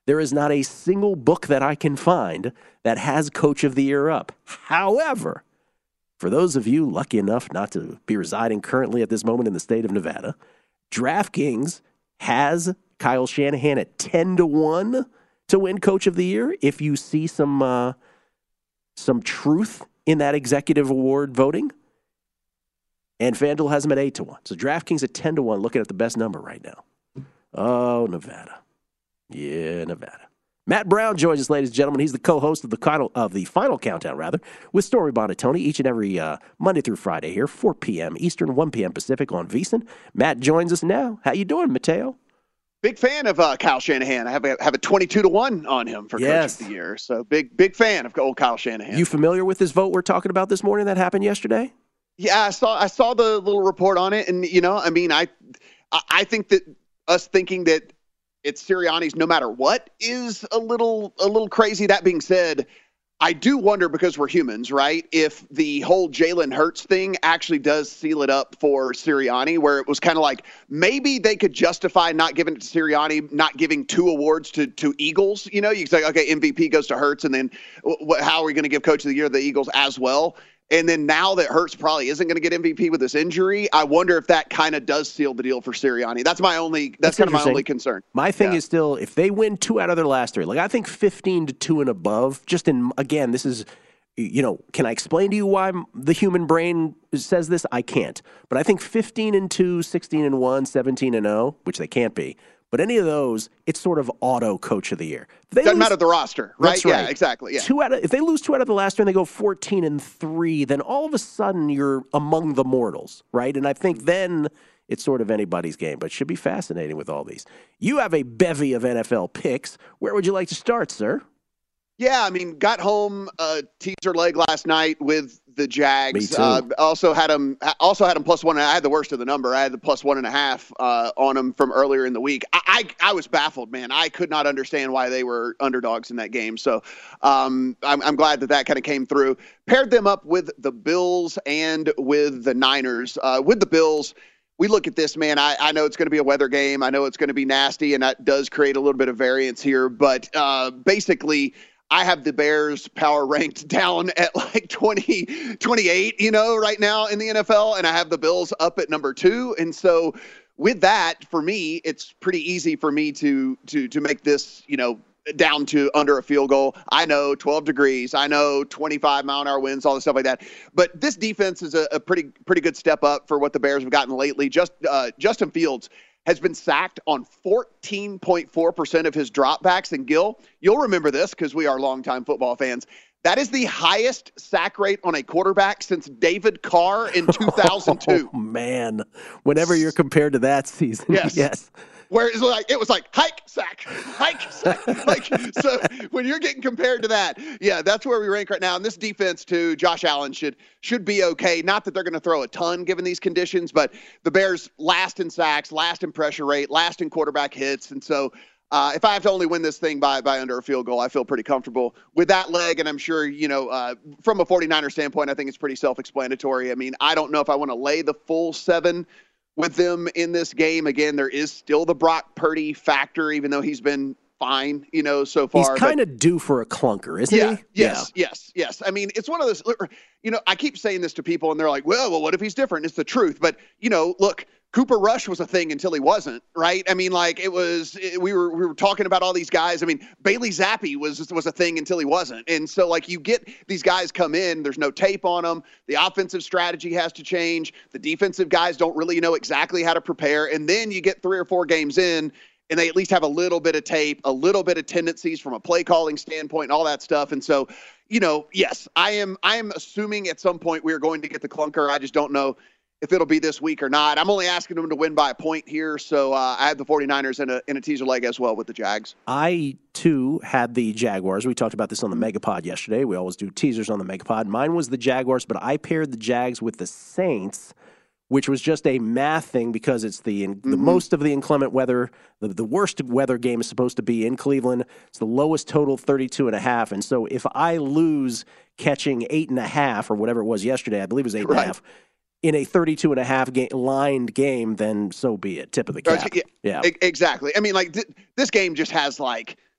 Speaker 4: There is not a single book that I can find that has Coach of the Year up. However, for those of you lucky enough not to be residing currently at this moment in the state of Nevada, DraftKings has Kyle Shanahan at ten to one to win Coach of the Year. If you see some uh, some truth in that executive award voting, and FanDuel has him at eight to one. So DraftKings at ten to one, looking at the best number right now. Oh, Nevada. Yeah, Nevada. Matt Brown joins us, ladies and gentlemen. He's the co-host of the final, of the final countdown, rather, with Stormy Bonatoni each and every uh, Monday through Friday here, four p.m. Eastern, one p.m. Pacific on VSiN. Matt joins us now. How you doing, Mateo?
Speaker 7: Big fan of uh, Kyle Shanahan. I have a, have a twenty-two to one on him for
Speaker 4: yes.
Speaker 7: Coach of the Year. So big big fan of old Kyle Shanahan.
Speaker 4: You familiar with this vote we're talking about this morning that happened yesterday?
Speaker 7: Yeah, I saw I saw the little report on it, and you know, I mean, I I think that us thinking that it's Sirianni's no matter what is a little a little crazy. That being said, I do wonder, because we're humans, right, if the whole Jalen Hurts thing actually does seal it up for Sirianni, where it was kind of like maybe they could justify not giving it to Sirianni, not giving two awards to to Eagles. You know, you say, okay, M V P goes to Hurts, and then wh- how are we going to give Coach of the Year to the Eagles as well? And then now that Hurts probably isn't going to get M V P with this injury, I wonder if that kind of does seal the deal for Sirianni. That's my only. That's, that's kind of my only concern.
Speaker 4: My thing
Speaker 7: yeah.
Speaker 4: is still, if they win two out of their last three, like I think fifteen to two and above. Just in again, this is, you know, can I explain to you why the human brain says this? I can't. But I think fifteen and two, sixteen and one, seventeen and zero, which they can't be. But any of those, it's sort of auto Coach of the Year.
Speaker 7: They Doesn't lose, matter the roster, right?
Speaker 4: That's right.
Speaker 7: Yeah, exactly. Yeah.
Speaker 4: Two out of, if they lose two out of the last three and they go fourteen and three, then all of a sudden you're among the mortals, right? And I think then it's sort of anybody's game, but it should be fascinating with all these. You have a bevy of N F L picks. Where would you like to start, sir?
Speaker 7: Yeah, I mean, got home uh, teaser leg last night with the Jags.
Speaker 4: Me too.
Speaker 7: Uh, also had them. Also had them plus one. I had the worst of the number. I had the plus one and a half uh, on them from earlier in the week. I, I I was baffled, man. I could not understand why they were underdogs in that game. So um, I'm I'm glad that that kind of came through. Paired them up with the Bills and with the Niners. Uh, with the Bills, we look at this, man. I, I know it's going to be a weather game. I know it's going to be nasty, and that does create a little bit of variance here. But uh, basically, I have the Bears power ranked down at like twenty, twenty-eight, you know, right now in the N F L. And I have the Bills up at number two. And so with that, for me, it's pretty easy for me to, to, to make this, you know, down to under a field goal. I know twelve degrees. I know twenty-five mile an hour winds, all this stuff like that. But this defense is a, a pretty, pretty good step up for what the Bears have gotten lately. Just uh, Justin Fields has been sacked on fourteen point four percent of his dropbacks. And Gil, you'll remember this because we are longtime football fans. That is the highest sack rate on a quarterback since David Carr in two thousand two.
Speaker 4: Oh, man. Whenever you're compared to that season.
Speaker 7: Yes.
Speaker 4: yes.
Speaker 7: Where it's like, it was like hike, sack, hike, sack. Like, so when you're getting compared to that, yeah, that's where we rank right now. And this defense, too, Josh Allen should should be okay. Not that they're going to throw a ton given these conditions, but the Bears last in sacks, last in pressure rate, last in quarterback hits. And so uh, if I have to only win this thing by by under a field goal, I feel pretty comfortable with that leg. And I'm sure, you know, uh, from a 49er standpoint, I think it's pretty self-explanatory. I mean, I don't know if I want to lay the full seven with them in this game. Again, there is still the Brock Purdy factor, even though he's been fine, you know, so far.
Speaker 4: He's kind of due for a clunker, isn't
Speaker 7: yeah,
Speaker 4: he?
Speaker 7: Yes, yeah. yes, yes. I mean, it's one of those, you know, I keep saying this to people and they're like, well, well, what if he's different? It's the truth. But, you know, look, Cooper Rush was a thing until he wasn't, right? I mean, like it was, it, we were we were talking about all these guys. I mean, Bailey Zappi was was a thing until he wasn't. And so, like, you get these guys come in, there's no tape on them. The offensive strategy has to change. The defensive guys don't really know exactly how to prepare. And then you get three or four games in, and they at least have a little bit of tape, a little bit of tendencies from a play calling standpoint and all that stuff. And so, you know, yes, I am I am assuming at some point we are going to get the clunker. I just don't know if it'll be this week or not. I'm only asking them to win by a point here. So uh, I have the 49ers in a, in a teaser leg as well with the Jags.
Speaker 4: I, too, had the Jaguars. We talked about this on the Megapod yesterday. We always do teasers on the Megapod. Mine was the Jaguars, but I paired the Jags with the Saints, which was just a math thing because it's the, mm-hmm. the most of the inclement weather. The, the worst weather game is supposed to be in Cleveland. It's the lowest total, thirty-two and a half. And so if I lose catching eight and a half or whatever it was yesterday, I believe it was eight and a half, in a thirty-two and a half game, lined game, then so be it. Tip of the cap.
Speaker 7: Yeah,
Speaker 4: yeah.
Speaker 7: exactly. I mean, like th- this game just has like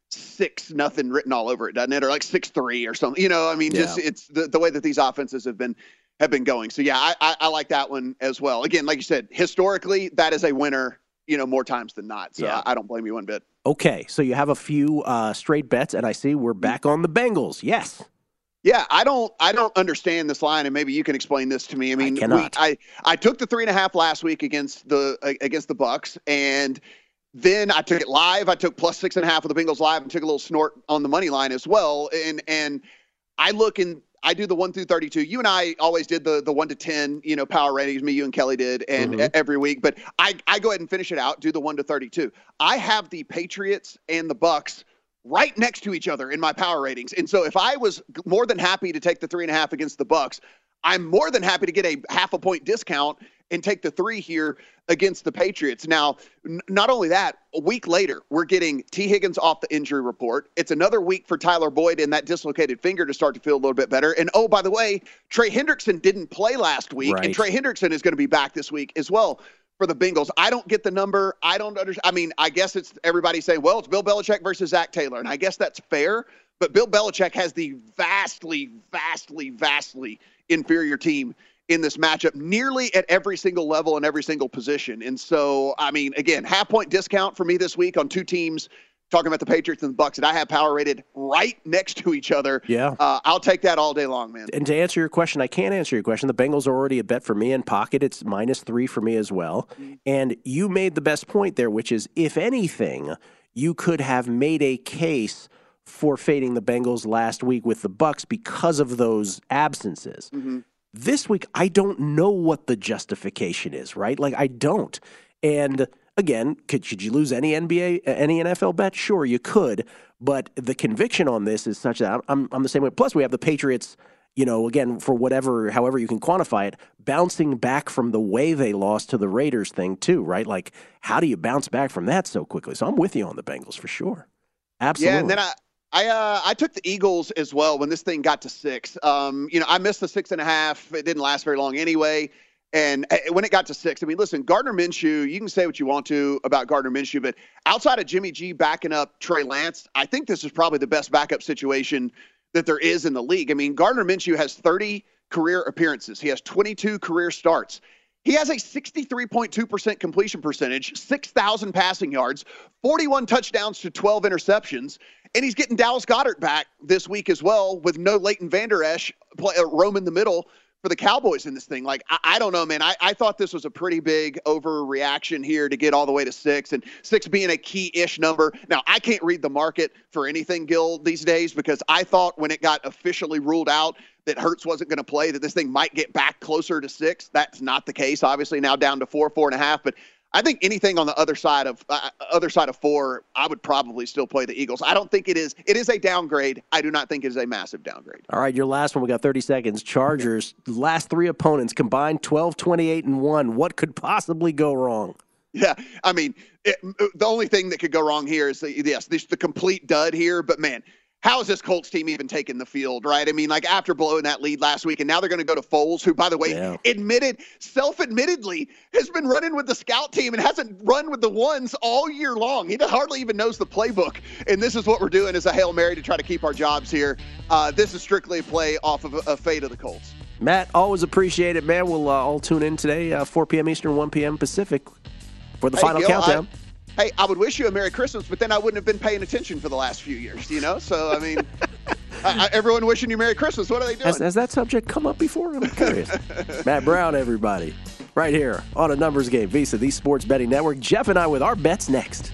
Speaker 7: six nothing written all over it, doesn't it? Or like six three or something. You know, I mean, yeah. just it's the, the way that these offenses have been have been going. So yeah, I, I, I like that one as well. Again, like you said, historically, that is a winner, you know, more times than not. So yeah. I, I don't blame you one bit.
Speaker 4: Okay, so you have a few uh, straight bets, and I see we're back on the Bengals. Yes.
Speaker 7: Yeah, I don't I don't understand this line, and maybe you can explain this to me. I mean,
Speaker 4: I cannot.
Speaker 7: We, I, I took the three and a half last week against the against the Bucks, and then I took it live. I took plus six and a half of the Bengals live and took a little snort on the money line as well. And and I look and I do the one through thirty-two. You and I always did the the one to ten, you know, power ratings. Me, you, and Kelly did, and mm-hmm. every week. But I I go ahead and finish it out. Do the one to thirty-two. I have the Patriots and the Bucks right next to each other in my power ratings. And so if I was more than happy to take the three and a half against the Bucks, I'm more than happy to get a half a point discount and take the three here against the Patriots. Now, n- not only that, a week later, we're getting T. Higgins off the injury report. It's another week for Tyler Boyd and that dislocated finger to start to feel a little bit better. And, oh, by the way, Trey Hendrickson didn't play last week,
Speaker 4: right.
Speaker 7: and Trey Hendrickson is going to be back this week as well for the Bengals. I don't get the number. I don't understand. I mean, I guess it's everybody saying, well, it's Bill Belichick versus Zach Taylor. And I guess that's fair. But Bill Belichick has the vastly, vastly, vastly inferior team in this matchup, nearly at every single level and every single position. And so, I mean, again, half point discount for me this week on two teams, talking about the Patriots and the Bucs, that I have power rated right next to each other.
Speaker 4: Yeah.
Speaker 7: Uh, I'll take that all day long, man.
Speaker 4: And to answer your question, I can't answer your question. The Bengals are already a bet for me in pocket. It's minus three for me as well. Mm-hmm. And you made the best point there, which is, if anything, you could have made a case for fading the Bengals last week with the Bucs because of those absences.
Speaker 7: Mm-hmm.
Speaker 4: This week, I don't know what the justification is, right? Like, I don't. And again, could, should you lose any N B A, any N F L bet? Sure, you could. But the conviction on this is such that I'm, I'm the same way. Plus, we have the Patriots, you know, again, for whatever, however you can quantify it, bouncing back from the way they lost to the Raiders thing too, right? Like, how do you bounce back from that so quickly? So I'm with you on the Bengals for sure. Absolutely.
Speaker 7: Yeah, and then I, I uh, I took the Eagles as well when this thing got to six. Um, you know, I missed the six and a half. It didn't last very long anyway. And when it got to six, I mean, listen, Gardner Minshew, you can say what you want to about Gardner Minshew, but outside of Jimmy G backing up Trey Lance, I think this is probably the best backup situation that there is in the league. I mean, Gardner Minshew has thirty career appearances. He has twenty-two career starts. He has a sixty-three point two percent completion percentage, six thousand passing yards, forty-one touchdowns to twelve interceptions, and he's getting Dallas Goedert back this week as well with no Leighton Vander Esch play, uh, roaming the middle for the Cowboys in this thing. Like, I, I don't know, man. I, I thought this was a pretty big overreaction here to get all the way to six, and six being a key-ish number. Now, I can't read the market for anything, Gil, these days, because I thought when it got officially ruled out that Hurts wasn't going to play, that this thing might get back closer to six. That's not the case, obviously, now down to four, four and a half. But I think anything on the other side of uh, other side of four, I would probably still play the Eagles. I don't think it is. It is a downgrade. I do not think it is a massive downgrade.
Speaker 4: All right, your last one. We got thirty seconds. Chargers, last three opponents combined twelve, twenty-eight, and one. What could possibly go wrong?
Speaker 7: Yeah, I mean, it, the only thing that could go wrong here is, the, yes, this, the complete dud here. But, man, how is this Colts team even taking the field, right? I mean, like, after blowing that lead last week, and now they're going to go to Foles, who, by the way, yeah. admitted, self-admittedly, has been running with the scout team and hasn't run with the ones all year long. He hardly even knows the playbook. And this is what we're doing as a Hail Mary to try to keep our jobs here. Uh, this is strictly a play off of a, a fade of the Colts.
Speaker 4: Matt, always appreciate it, man. We'll uh, all tune in today, uh, four p.m. Eastern, one p.m. Pacific, for the
Speaker 7: hey,
Speaker 4: final
Speaker 7: Gil,
Speaker 4: countdown.
Speaker 7: I- Hey, I would wish you a Merry Christmas, but then I wouldn't have been paying attention for the last few years, you know? So, I mean, I, I, everyone wishing you Merry Christmas. What are they doing?
Speaker 4: Has, has that subject come up before? I'm curious. Matt Brown, everybody. Right here on A Numbers Game, Visa, the Sports Betting Network. Jeff and I with our bets next.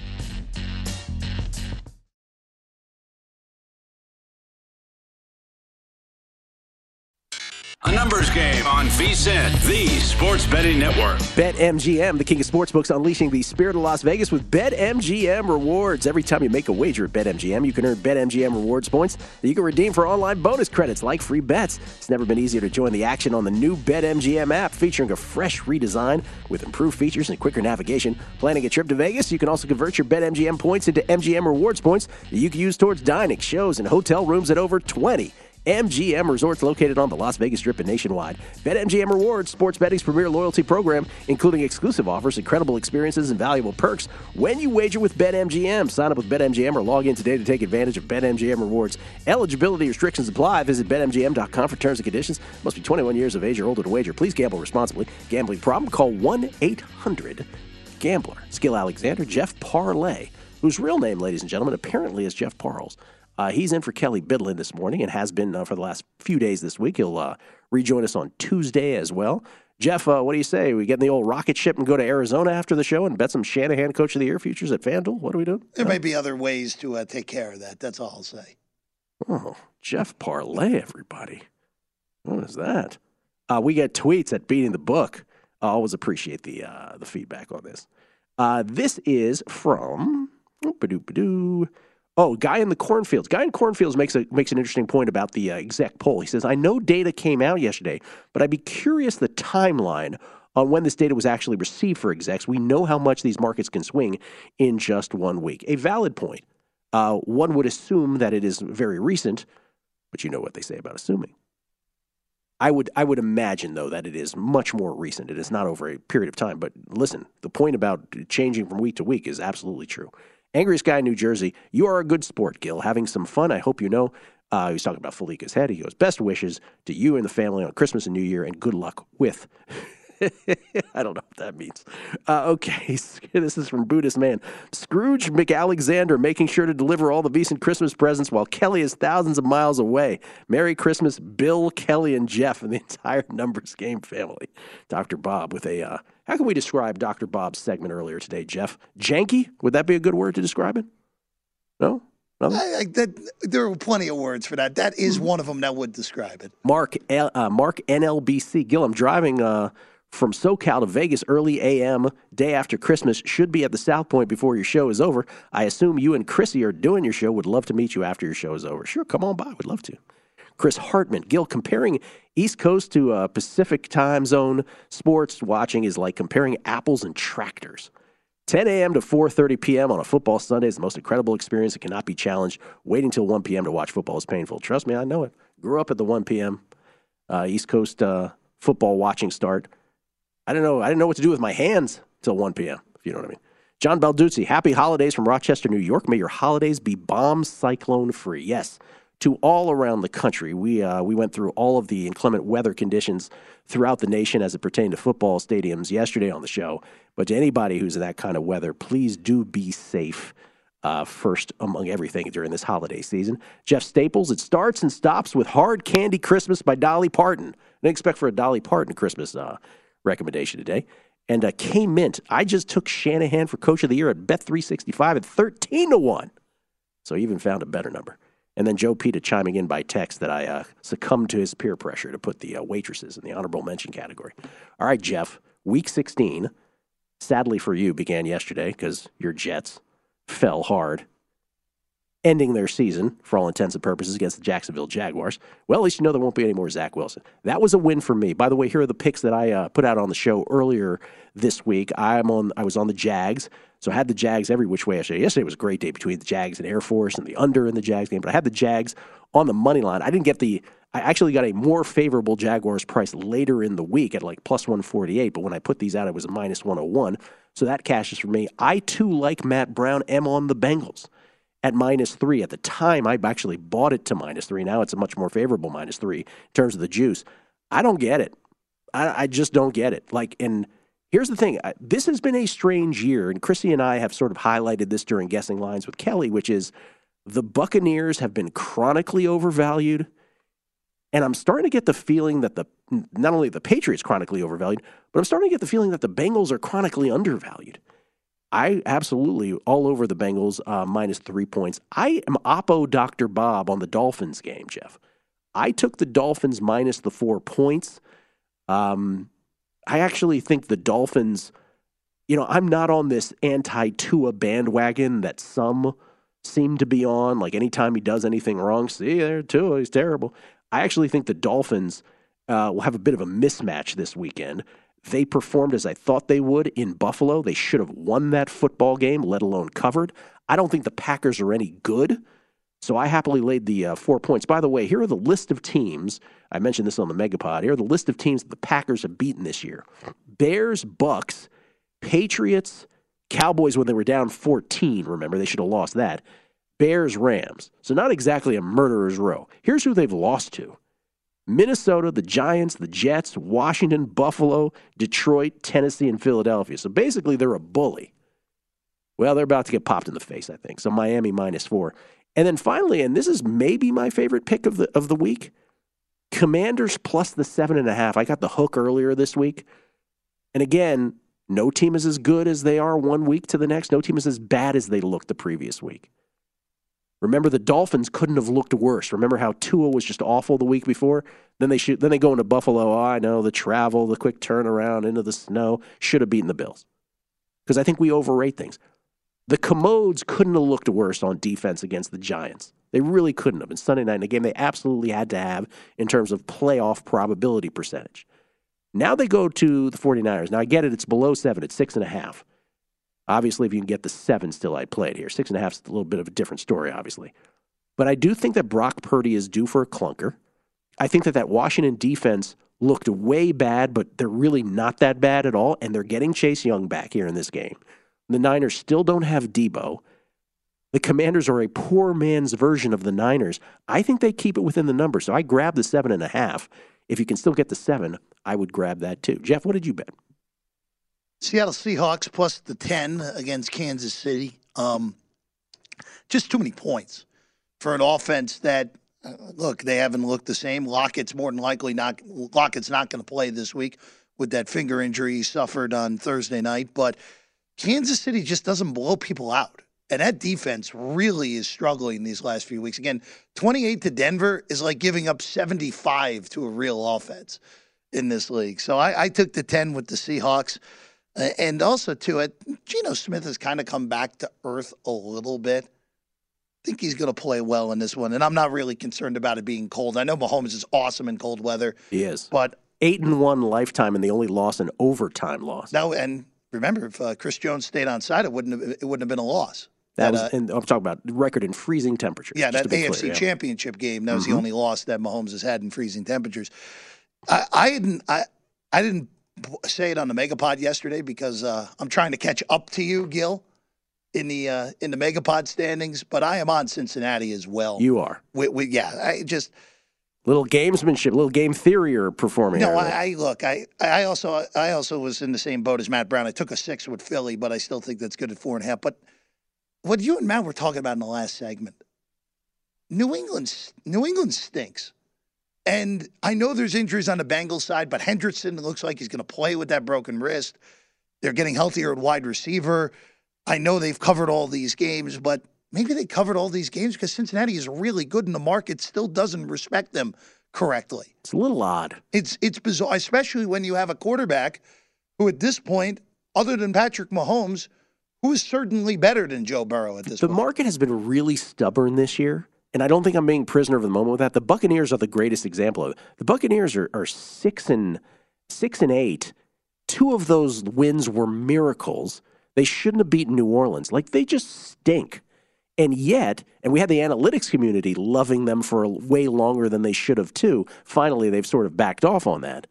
Speaker 3: A Numbers Game on V S I N, the Sports Betting Network.
Speaker 4: BetMGM, the king of sportsbooks, unleashing the spirit of Las Vegas with BetMGM rewards. Every time you make a wager at BetMGM, you can earn BetMGM rewards points that you can redeem for online bonus credits like free bets. It's never been easier to join the action on the new BetMGM app, featuring a fresh redesign with improved features and quicker navigation. Planning a trip to Vegas? You can also convert your BetMGM points into M G M rewards points that you can use towards dining, shows, and hotel rooms at over twenty M G M Resorts, located on the Las Vegas Strip and nationwide. BetMGM Rewards, sports betting's premier loyalty program, including exclusive offers, incredible experiences, and valuable perks when you wager with BetMGM. Sign up with BetMGM or log in today to take advantage of BetMGM Rewards. Eligibility restrictions apply. Visit Bet M G M dot com for terms and conditions. Must be twenty-one years of age or older to wager. Please gamble responsibly. Gambling problem? Call one eight hundred gambler. Skill Alexander, Jeff Parlay, whose real name, ladies and gentlemen, apparently is Jeff Parles. Uh, he's in for Kelly Bidlin this morning and has been uh, for the last few days this week. He'll uh, rejoin us on Tuesday as well. Jeff, uh, what do you say? We get in the old rocket ship and go to Arizona after the show and bet some Shanahan Coach of the Year futures at FanDuel? What are we doing?
Speaker 5: There may be other ways to uh, take care of that. That's all I'll say.
Speaker 4: Oh, Jeff Parlay, everybody. What is that? Uh, we get tweets at Beating the Book. I always appreciate the uh, the feedback on this. Uh, this is from... Ba-doo-ba-doo. Oh, Guy in the Cornfields. Guy in Cornfields makes a makes an interesting point about the uh, exec poll. He says, I know data came out yesterday, but I'd be curious the timeline on when this data was actually received for execs. We know how much these markets can swing in just one week. A valid point. Uh, one would assume that it is very recent, but you know what they say about assuming. I would I would imagine, though, that it is much more recent. It is not over a period of time. But listen, the point about changing from week to week is absolutely true. Angriest Guy in New Jersey, you are a good sport, Gil. Having some fun, I hope you know. Uh, he was talking about Falika's head. He goes, best wishes to you and the family on Christmas and New Year, and good luck with. I don't know what that means. Uh, okay, this is from Buddhist Man. Scrooge McAlexander making sure to deliver all the decent Christmas presents while Kelly is thousands of miles away. Merry Christmas, Bill, Kelly, and Jeff, and the entire Numbers Game family. Doctor Bob with a, uh, how can we describe Doctor Bob's segment earlier today, Jeff? Janky? Would that be a good word to describe it? No?
Speaker 5: I, I, that, there are plenty of words for that. That is one of them that would describe it.
Speaker 4: Mark, uh, Mark N L B C. Gil, I'm driving... Uh, From SoCal to Vegas early A M, day after Christmas, should be at the South Point before your show is over. I assume you and Chrissy are doing your show. Would love to meet you after your show is over. Sure, come on by. Would love to. Chris Hartman. Gil, comparing East Coast to uh, Pacific time zone sports watching is like comparing apples and tractors. ten a.m. to four thirty p.m. on a football Sunday is the most incredible experience. It cannot be challenged. Waiting till one p.m. to watch football is painful. Trust me, I know it. Grew up at the one p.m. Uh, East Coast uh, football watching start. I don't know. I didn't know what to do with my hands till one p.m., if you know what I mean. John Balduzzi, happy holidays from Rochester, New York. May your holidays be bomb cyclone free. Yes, to all around the country. We uh, we went through all of the inclement weather conditions throughout the nation as it pertained to football stadiums yesterday on the show. But to anybody who's in that kind of weather, please do be safe uh, first among everything during this holiday season. Jeff Staples, it starts and stops with Hard Candy Christmas by Dolly Parton. I didn't expect for a Dolly Parton Christmas uh recommendation today. And uh, K Mint, I just took Shanahan for Coach of the Year at Bet three sixty-five at thirteen to one. So he even found a better number. And then Joe Pita chiming in by text that I uh, succumbed to his peer pressure to put the uh, waitresses in the honorable mention category. All right, Jeff, week sixteen, sadly for you, began yesterday because your Jets fell hard, ending their season, for all intents and purposes, against the Jacksonville Jaguars. Well, at least you know there won't be any more Zach Wilson. That was a win for me. By the way, here are the picks that I uh, put out on the show earlier this week. I'm on. I was on the Jags, so I had the Jags every which way yesterday. Yesterday was a great day between the Jags and Air Force and the under in the Jags game, but I had the Jags on the money line. I didn't get the – I actually got a more favorable Jaguars price later in the week at like plus one forty-eight, but when I put these out, it was a minus one oh one, so that cashes for me. I, too, like Matt Brown, am on the Bengals at minus three. At the time, I actually bought it to minus three. Now it's a much more favorable minus three in terms of the juice. I don't get it. I, I just don't get it. Like, and here's the thing. This has been a strange year, and Chrissy and I have sort of highlighted this during Guessing Lines with Kelly, which is the Buccaneers have been chronically overvalued, and I'm starting to get the feeling that the not only the Patriots chronically overvalued, but I'm starting to get the feeling that the Bengals are chronically undervalued. I absolutely all over the Bengals uh, minus three points. I am oppo Doctor Bob on the Dolphins game, Jeff. I took the Dolphins minus the four points. Um, I actually think the Dolphins, you know, I'm not on this anti-Tua bandwagon that some seem to be on. Like anytime he does anything wrong, see, there Tua, he's terrible. I actually think the Dolphins uh, will have a bit of a mismatch this weekend. They performed as I thought they would in Buffalo. They should have won that football game, let alone covered. I don't think the Packers are any good. So I happily laid the uh, four points. By the way, here are the list of teams. I mentioned this on the Megapod. Here are the list of teams that the Packers have beaten this year. Bears, Bucks, Patriots, Cowboys when they were down fourteen. Remember, they should have lost that. Bears, Rams. So not exactly a murderer's row. Here's who they've lost to. Minnesota, the Giants, the Jets, Washington, Buffalo, Detroit, Tennessee, and Philadelphia. So basically they're a bully. Well, they're about to get popped in the face, I think. So Miami minus four. And then finally, and this is maybe my favorite pick of the of the week, Commanders plus the seven and a half. I got the hook earlier this week. And again, no team is as good as they are one week to the next. No team is as bad as they looked the previous week. Remember, the Dolphins couldn't have looked worse. Remember how Tua was just awful the week before? Then they shoot, then they go into Buffalo. Oh, I know, the travel, the quick turnaround into the snow. Should have beaten the Bills. Because I think we overrate things. The Commodes couldn't have looked worse on defense against the Giants. They really couldn't have. And Sunday night in a game they absolutely had to have in terms of playoff probability percentage. Now they go to the 49ers. Now I get it, it's below seven. It's six and a half. Obviously, if you can get the seven still, I'd play it here. Six and a half is a little bit of a different story, obviously. But I do think that Brock Purdy is due for a clunker. I think that that Washington defense looked way bad, but they're really not that bad at all, and they're getting Chase Young back here in this game. The Niners still don't have Debo. The Commanders are a poor man's version of the Niners. I think they keep it within the number, so I grabbed the seven and a half. If you can still get the seven, I would grab that too. Jeff, what did you bet?
Speaker 5: Seattle Seahawks plus the ten against Kansas City. Um, just too many points for an offense that, uh, look, they haven't looked the same. Lockett's more than likely not. Lockett's not going to play this week with that finger injury he suffered on Thursday night. But Kansas City just doesn't blow people out. And that defense really is struggling these last few weeks. Again, twenty-eight to Denver is like giving up seventy-five to a real offense in this league. So I, I took the ten with the Seahawks. Uh, and also, to it, Geno Smith has kind of come back to earth a little bit. I think he's going to play well in this one. And I'm not really concerned about it being cold. I know Mahomes is awesome in cold weather.
Speaker 4: He is.
Speaker 5: But
Speaker 4: eight and one lifetime, and the only loss an overtime loss.
Speaker 5: No, and remember, if uh, Chris Jones stayed on side, it wouldn't have, it wouldn't have been a loss.
Speaker 4: That, that was,
Speaker 5: uh,
Speaker 4: and I'm talking about record in freezing temperatures.
Speaker 5: Yeah, that A F C
Speaker 4: clear, yeah.
Speaker 5: Championship game. That was
Speaker 4: mm-hmm.
Speaker 5: the only loss that Mahomes has had in freezing temperatures. I, I didn't. I, I didn't say it on the Megapod yesterday because uh, I'm trying to catch up to you, Gil, in the uh, in the Megapod standings. But I am on Cincinnati as well.
Speaker 4: You are.
Speaker 5: We, we, yeah, I just
Speaker 4: little gamesmanship, little game theory are performing.
Speaker 5: No, I, I look. I I also I also was in the same boat as Matt Brown. I took a six with Philly, but I still think that's good at four and a half. But what you and Matt were talking about in the last segment, New England New England stinks. And I know there's injuries on the Bengals side, but Hendrickson looks like he's going to play with that broken wrist. They're getting healthier at wide receiver. I know they've covered all these games, but maybe they covered all these games because Cincinnati is really good and the market still doesn't respect them correctly.
Speaker 4: It's a little odd.
Speaker 5: It's it's bizarre, especially when you have a quarterback who at this point, other than Patrick Mahomes, who is certainly better than Joe Burrow at this
Speaker 4: the
Speaker 5: point.
Speaker 4: The market has been really stubborn this year. And I don't think I'm being prisoner of the moment with that. The Buccaneers are the greatest example of it. The Buccaneers are, are six and six and eight. Two of those wins were miracles. They shouldn't have beaten New Orleans. Like, they just stink. And yet, and we had the analytics community loving them for way longer than they should have too. Finally, they've sort of backed off on that.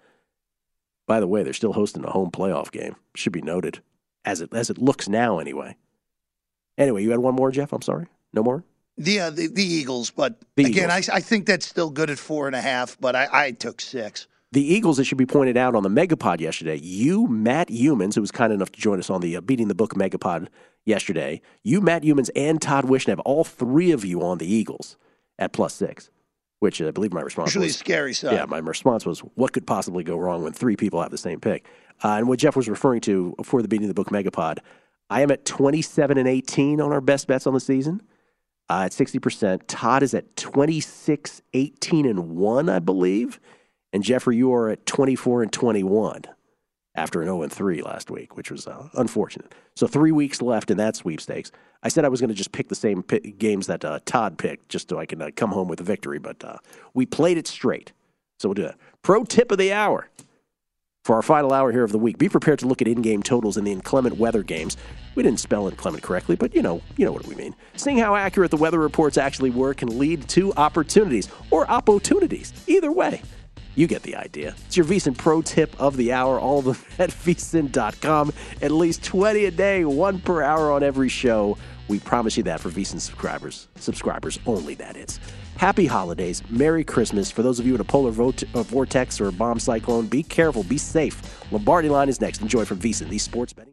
Speaker 4: By the way, they're still hosting a home playoff game. Should be noted, as it as it looks now anyway. Anyway, you had one more, Jeff? I'm sorry. No more?
Speaker 5: The, uh, the the Eagles, but
Speaker 4: the
Speaker 5: again,
Speaker 4: Eagles.
Speaker 5: I, I think that's still good at four and a half, but I, I took six.
Speaker 4: The Eagles, it should be pointed out on the Megapod yesterday, you, Matt Humans, who was kind enough to join us on the uh, Beating the Book Megapod yesterday, you, Matt Humans, and Todd Wishnev, all three of you on the Eagles at plus six, which I believe my response
Speaker 5: Usually
Speaker 4: was.
Speaker 5: scary stuff.
Speaker 4: Yeah, my response was, what could possibly go wrong when three people have the same pick? Uh, and what Jeff was referring to for the Beating the Book Megapod, I am at twenty-seven and eighteen on our best bets on the season. Uh, at sixty percent. Todd is at twenty-six, eighteen, and one, I believe. And Jeffrey, you are at twenty-four and twenty-one after an oh and three last week, which was uh, unfortunate. So three weeks left in that sweepstakes. I said I was going to just pick the same pick, games that uh, Todd picked just so I can uh, come home with a victory, but uh, we played it straight. So we'll do that. Pro tip of the hour. For our final hour here of the week, be prepared to look at in-game totals in the inclement weather games. We didn't spell inclement correctly, but you know, you know what we mean. Seeing how accurate the weather reports actually were can lead to opportunities or opportunities. Either way, you get the idea. It's your VSiN Pro Tip of the hour, all of them at V S I N dot com. At least twenty a day, one per hour on every show. We promise you that for VSiN subscribers. Subscribers only, that is. Happy holidays. Merry Christmas. For those of you in a polar vortex or a bomb cyclone, be careful. Be safe. Lombardi Line is next. Enjoy from VSiN, the sports betting.